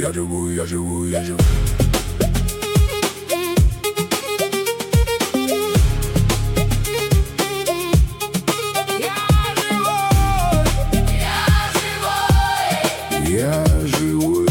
я живу, я живу, я живу. Я живой,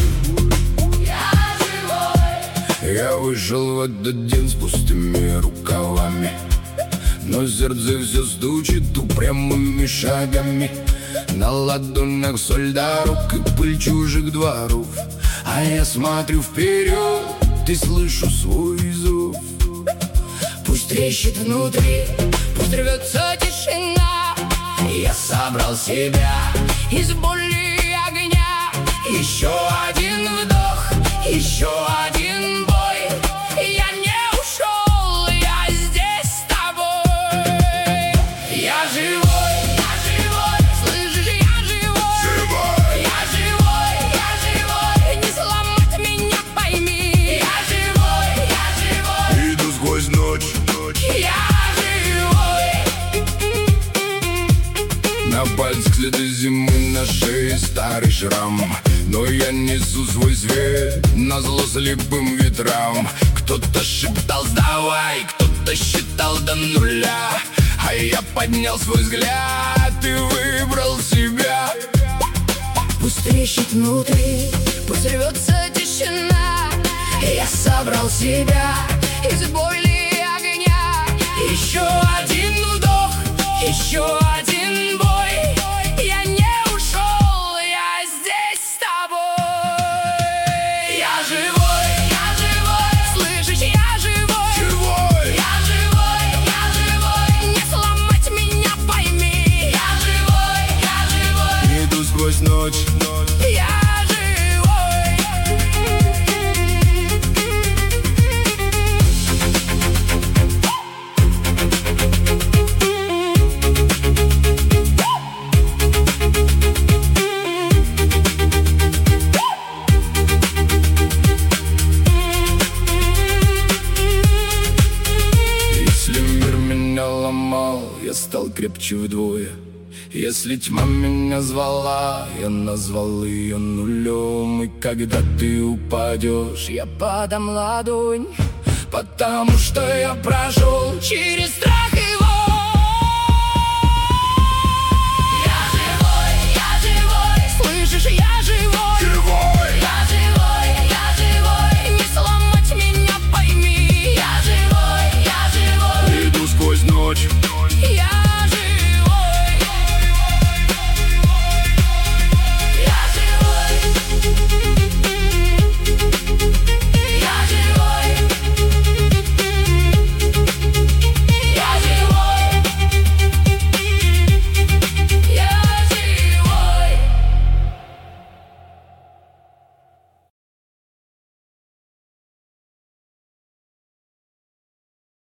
я вышел в этот день с пустыми рукавами, но сердце все стучит упрямыми шагами. На ладонях соль дорог и пыль чужих дворов, а я смотрю вперед и слышу свой зов. Пусть трещит внутри, пусть рвется тишина. Я собрал себя из боли и огня. Еще один вдох, еще один бой. Я не ушел, я здесь с тобой. Я живой, слышишь, я живой. Я живой, не сломать меня, пойми. Я живой, иду сквозь ночь. Я живой. На пальцах следы зимы, на шее старый шрам, но я несу свой свет назло слепым ветрам. Кто-то шептал «сдавай», кто-то считал до нуля, а я поднял свой взгляд и выбрал себя. Пусть трещит внутри, пусть рвется тишина. Я собрал себя из боли и огня. Еще один вдох, еще один бой. Я не ушел, я здесь с тобой. Я живой, слышишь, я живой. Я живой, не сломать меня, пойми. Я живой, иду сквозь ночь. Я ломал, я стал крепче вдвое. Если тьма меня звала, я назвал ее нулем. И когда ты упадешь, я подам ладонь, потому что я прошел через страх.